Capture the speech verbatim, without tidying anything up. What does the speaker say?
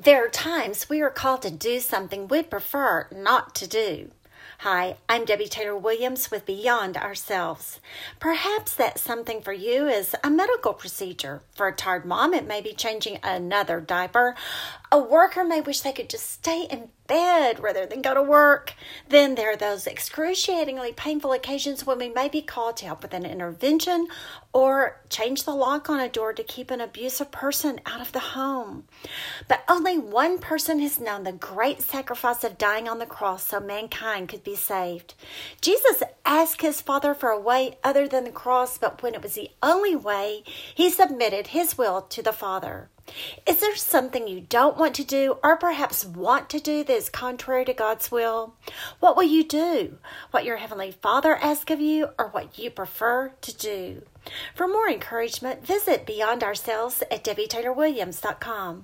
There are times we are called to do something we prefer not to do. Hi, I'm Debbie Taylor Williams with Beyond Ourselves. Perhaps that something for you is a medical procedure. For a tired mom, it may be changing another diaper. A worker may wish they could just stay in bed rather than go to work. Then there are those excruciatingly painful occasions when we may be called to help with an intervention or change the lock on a door to keep an abusive person out of the home. But only one person has known the great sacrifice of dying on the cross so mankind could be saved. Jesus asked his Father for a way other than the cross, but when it was the only way, he submitted his will to the Father. Is there something you don't want to do or perhaps want to do that is contrary to God's will? What will you do? What your Heavenly Father asks of you or what you prefer to do? For more encouragement, visit Beyond Ourselves at debbie taylor williams dot com.